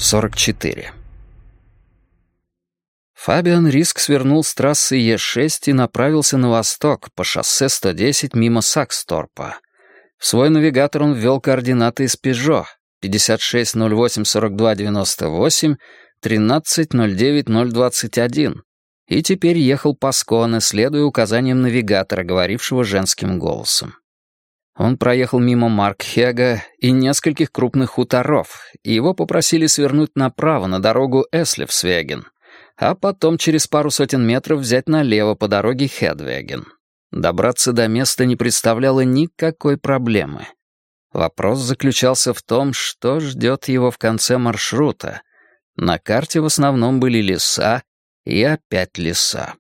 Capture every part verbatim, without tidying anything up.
сорок четыре. Фабиан Риск свернул с трассы Е шесть и направился на восток по шоссе сто десять мимо Саксторпа. В свой навигатор он ввел координаты из Пежо пятьдесят шесть ноль восемь сорок два девяносто восемь тринадцать ноль девять ноль двадцать один и теперь ехал по Сконе, следуя указаниям навигатора, говорившего женским голосом. Он проехал мимо Маркхега и нескольких крупных хуторов, и его попросили свернуть направо на дорогу Эслевсвеген, а потом через пару сотен метров взять налево по дороге Хедвеген. Добраться до места не представляло никакой проблемы. Вопрос заключался в том, что ждет его в конце маршрута. На карте в основном были леса и опять леса.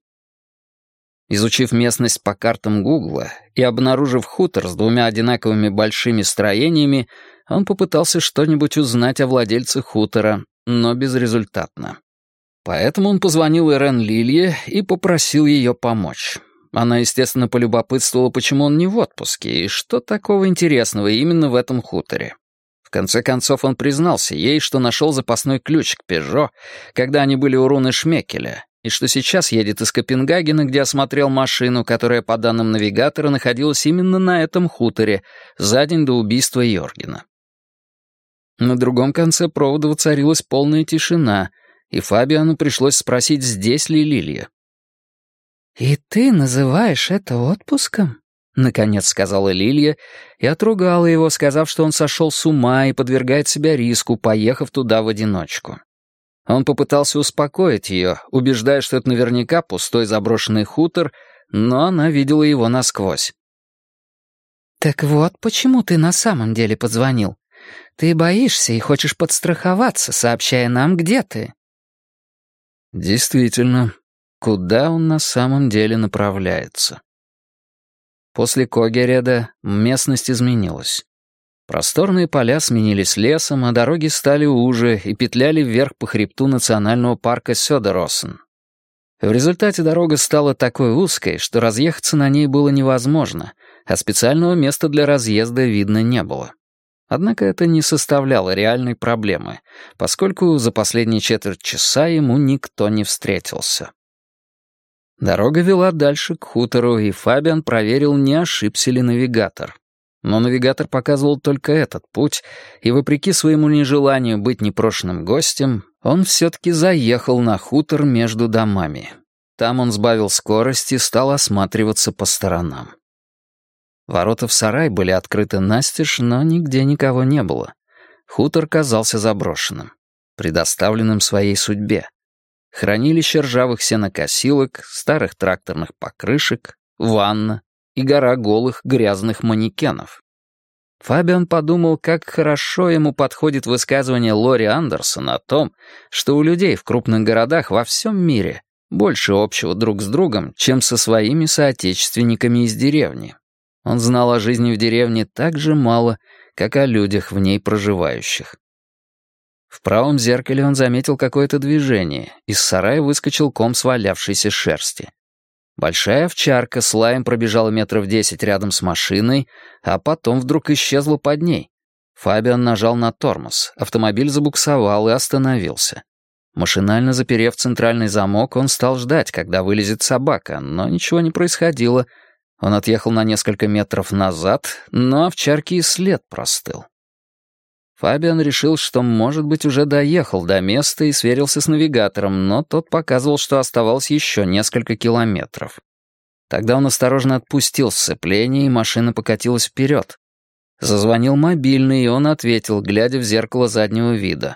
Изучив местность по картам Гугла и обнаружив хутор с двумя одинаковыми большими строениями, он попытался что-нибудь узнать о владельце хутора, но безрезультатно. Поэтому он позвонил Ирен Лилье и попросил ее помочь. Она, естественно, полюбопытствовала, почему он не в отпуске и что такого интересного именно в этом хуторе. В конце концов, он признался ей, что нашел запасной ключ к Пежо, когда они были у руны Шмекеля, и что сейчас едет из Копенгагена, где осмотрел машину, которая, по данным навигатора, находилась именно на этом хуторе за день до убийства Йоргена. На другом конце провода воцарилась полная тишина, и Фабиану пришлось спросить, здесь ли Лилья. «И ты называешь это отпуском?» — наконец сказала Лилья и отругала его, сказав, что он сошел с ума и подвергает себя риску, поехав туда в одиночку. Он попытался успокоить ее, убеждая, что это наверняка пустой заброшенный хутор, но она видела его насквозь. «Так вот, почему ты на самом деле позвонил? Ты боишься и хочешь подстраховаться, сообщая нам, где ты». Действительно, куда он на самом деле направляется? После Когереда местность изменилась. Просторные поля сменились лесом, а дороги стали уже и петляли вверх по хребту национального парка Сёдеросен. В результате дорога стала такой узкой, что разъехаться на ней было невозможно, а специального места для разъезда видно не было. Однако это не составляло реальной проблемы, поскольку за последние четверть часа ему никто не встретился. Дорога вела дальше к хутору, и Фабиан проверил, не ошибся ли навигатор. Но навигатор показывал только этот путь, и, вопреки своему нежеланию быть непрошенным гостем, он все-таки заехал на хутор между домами. Там он сбавил скорость и стал осматриваться по сторонам. Ворота в сарай были открыты настежь, но нигде никого не было. Хутор казался заброшенным, предоставленным своей судьбе. Хранилище ржавых сенокосилок, старых тракторных покрышек, ванна и гора голых грязных манекенов. Фабиан подумал, как хорошо ему подходит высказывание Лори Андерсон о том, что у людей в крупных городах во всем мире больше общего друг с другом, чем со своими соотечественниками из деревни. Он знал о жизни в деревне так же мало, как о людях в ней проживающих. В правом зеркале он заметил какое-то движение. Из сарая выскочил ком свалявшейся шерсти. Большая овчарка с лаем пробежала метров десять рядом с машиной, а потом вдруг исчезла под ней. Фабиан нажал на тормоз. Автомобиль забуксовал и остановился. Машинально заперев центральный замок, он стал ждать, когда вылезет собака, но ничего не происходило. Он отъехал на несколько метров назад, но овчарки и след простыл. Фабиан решил, что, может быть, уже доехал до места и сверился с навигатором, но тот показывал, что оставалось еще несколько километров. Тогда он осторожно отпустил сцепление, и машина покатилась вперед. Зазвонил мобильный, и он ответил, глядя в зеркало заднего вида.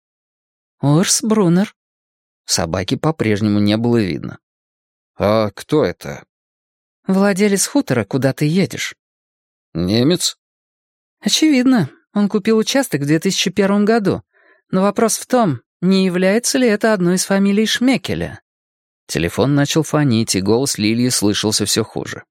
«Урс Брунер». Собаки по-прежнему не было видно. «А кто это?» «Владелец хутора, куда ты едешь». «Немец?» «Очевидно. Он купил участок в две тысячи первом году. Но вопрос в том, не является ли это одной из фамилий Шмекеля». Телефон начал фонить, и голос Лилии слышался все хуже.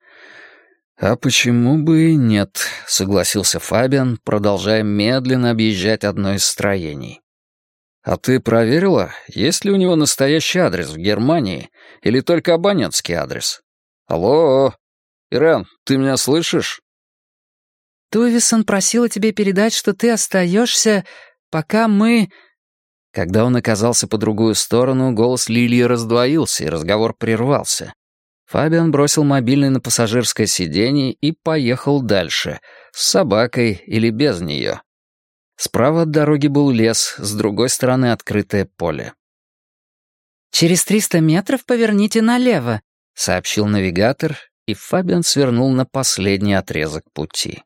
«А почему бы и нет?» — согласился Фабиан, продолжая медленно объезжать одно из строений. «А ты проверила, есть ли у него настоящий адрес в Германии или только абонентский адрес? Алло, Ирен, ты меня слышишь?» «Тувисон просила тебе передать, что ты остаешься, пока мы... Когда он оказался по другую сторону, голос Лилии раздвоился, и разговор прервался. Фабиан бросил мобильный на пассажирское сиденье и поехал дальше, с собакой или без нее. Справа от дороги был лес, с другой стороны открытое поле. «Через триста метров поверните налево», — сообщил навигатор, и Фабиан свернул на последний отрезок пути.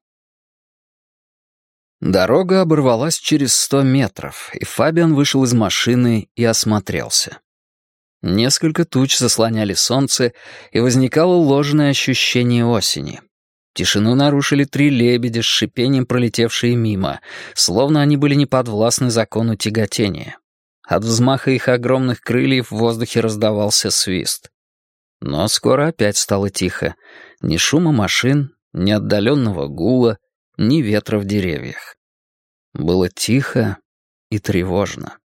Дорога оборвалась через сто метров, и Фабиан вышел из машины и осмотрелся. Несколько туч заслоняли солнце, и возникало ложное ощущение осени. Тишину нарушили три лебедя с шипением, пролетевшие мимо, словно они были неподвластны закону тяготения. От взмаха их огромных крыльев в воздухе раздавался свист. Но скоро опять стало тихо. Ни шума машин, ни отдаленного гула, ни ветра в деревьях. Было тихо и тревожно.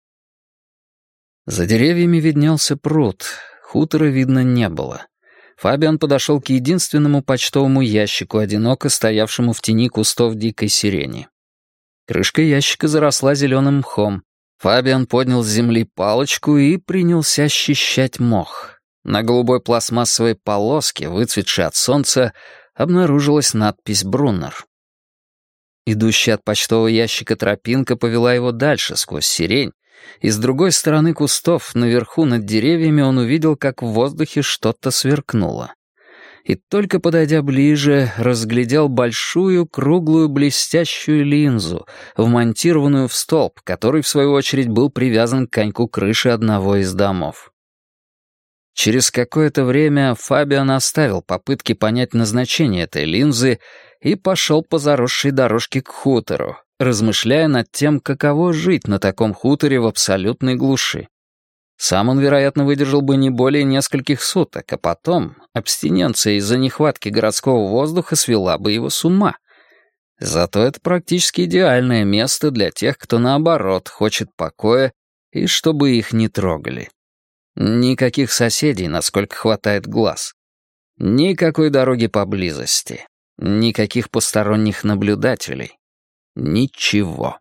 За деревьями виднелся пруд, хутора видно не было. Фабиан подошел к единственному почтовому ящику, одиноко стоявшему в тени кустов дикой сирени. Крышка ящика заросла зеленым мхом. Фабиан поднял с земли палочку и принялся счищать мох. На голубой пластмассовой полоске, выцветшей от солнца, обнаружилась надпись «Бруннер». Идущая от почтового ящика тропинка повела его дальше, сквозь сирень, и с другой стороны кустов, наверху над деревьями, он увидел, как в воздухе что-то сверкнуло. И только подойдя ближе, разглядел большую, круглую, блестящую линзу, вмонтированную в столб, который, в свою очередь, был привязан к коньку крыши одного из домов. Через какое-то время Фабиан оставил попытки понять назначение этой линзы и пошел по заросшей дорожке к хутору, размышляя над тем, каково жить на таком хуторе в абсолютной глуши. Сам он, вероятно, выдержал бы не более нескольких суток, а потом абстиненция из-за нехватки городского воздуха свела бы его с ума. Зато это практически идеальное место для тех, кто, наоборот, хочет покоя и чтобы их не трогали. Никаких соседей, насколько хватает глаз. Никакой дороги поблизости. Никаких посторонних наблюдателей. Ничего.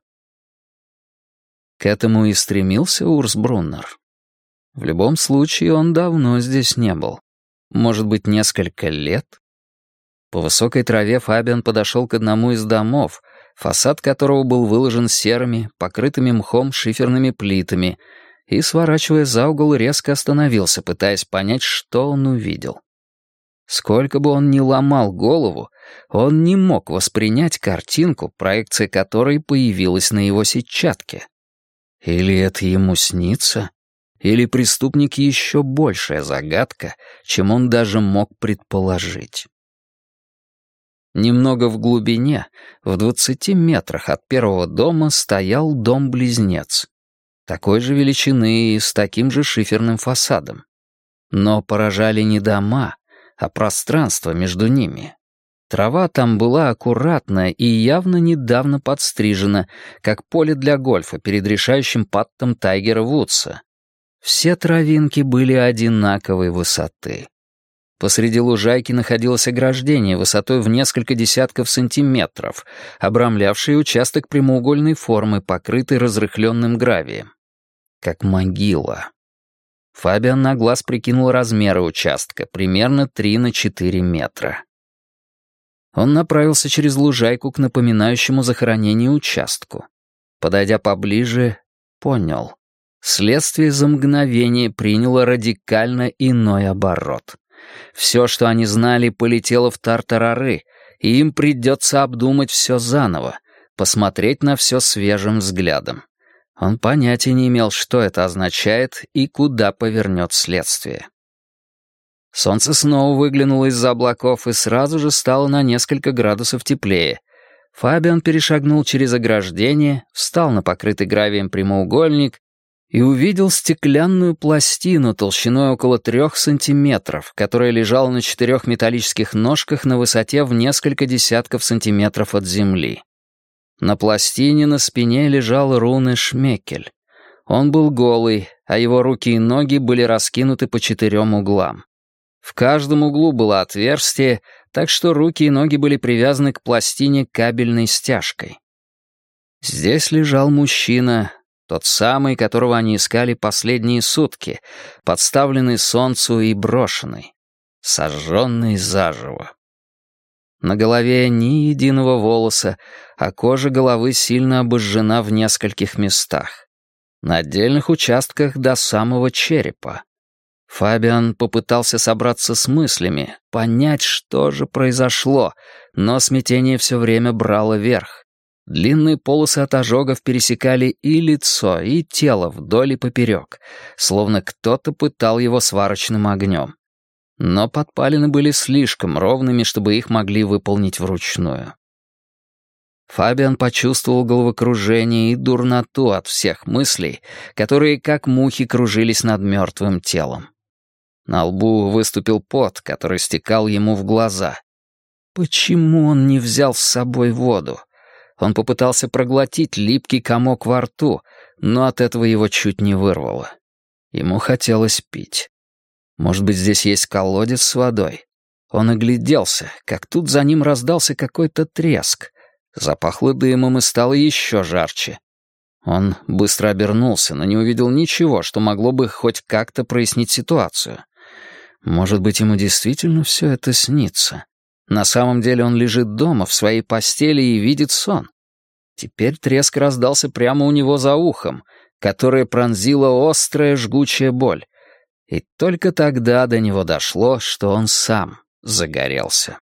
К этому и стремился Урс Бруннер. В любом случае, он давно здесь не был. Может быть, несколько лет? По высокой траве Фабиан подошел к одному из домов, фасад которого был выложен серыми, покрытыми мхом шиферными плитами, и, сворачивая за угол, резко остановился, пытаясь понять, что он увидел. Сколько бы он ни ломал голову, он не мог воспринять картинку, проекция которой появилась на его сетчатке. Или это ему снится? Или преступник еще большая загадка, чем он даже мог предположить? Немного в глубине, в двадцати метрах от первого дома, стоял дом-близнец. Такой же величины и с таким же шиферным фасадом. Но поражали не дома, а пространство между ними. Трава там была аккуратная и явно недавно подстрижена, как поле для гольфа перед решающим паттом Тайгера Вудса. Все травинки были одинаковой высоты. Посреди лужайки находилось ограждение высотой в несколько десятков сантиметров, обрамлявшее участок прямоугольной формы, покрытый разрыхленным гравием. Как могила. Фабиан на глаз прикинул размеры участка, примерно три на четыре метра. Он направился через лужайку к напоминающему захоронение участку. Подойдя поближе, понял. Следствие за мгновение приняло радикально иной оборот. Все, что они знали, полетело в тартарары, и им придется обдумать все заново, посмотреть на все свежим взглядом. Он понятия не имел, что это означает и куда повернет следствие. Солнце снова выглянуло из-за облаков и сразу же стало на несколько градусов теплее. Фабиан перешагнул через ограждение, встал на покрытый гравием прямоугольник и увидел стеклянную пластину толщиной около трех сантиметров, которая лежала на четырех металлических ножках на высоте в несколько десятков сантиметров от земли. На пластине на спине лежал Руне Шмекель. Он был голый, а его руки и ноги были раскинуты по четырем углам. В каждом углу было отверстие, так что руки и ноги были привязаны к пластине кабельной стяжкой. Здесь лежал мужчина, Тот самый, которого они искали последние сутки, подставленный солнцу и брошенный, сожженный заживо. На голове ни единого волоса, а кожа головы сильно обожжена в нескольких местах. На отдельных участках до самого черепа. Фабиан попытался собраться с мыслями, понять, что же произошло, но смятение все время брало верх. Длинные полосы от ожогов пересекали и лицо, и тело вдоль и поперек, словно кто-то пытал его сварочным огнем. Но подпалины были слишком ровными, чтобы их могли выполнить вручную. Фабиан почувствовал головокружение и дурноту от всех мыслей, которые как мухи кружились над мертвым телом. На лбу выступил пот, который стекал ему в глаза. Почему он не взял с собой воду? Он попытался проглотить липкий комок во рту, но от этого его чуть не вырвало. Ему хотелось пить. Может быть, здесь есть колодец с водой? Он огляделся, как тут за ним раздался какой-то треск. Запахло дымом и стало еще жарче. Он быстро обернулся, но не увидел ничего, что могло бы хоть как-то прояснить ситуацию. Может быть, ему действительно все это снится? На самом деле он лежит дома в своей постели и видит сон. Теперь треск раздался прямо у него за ухом, которое пронзила острая жгучая боль. И только тогда до него дошло, что он сам загорелся.